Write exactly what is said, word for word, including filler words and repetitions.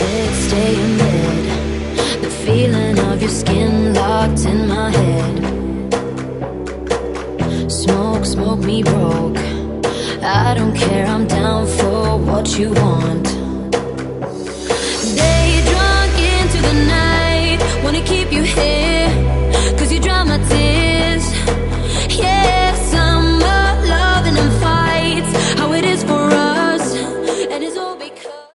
Let's stay in bed. The feeling of your skin locked in my head. Smoke, smoke me broke. I don't care, I'm down for what you want.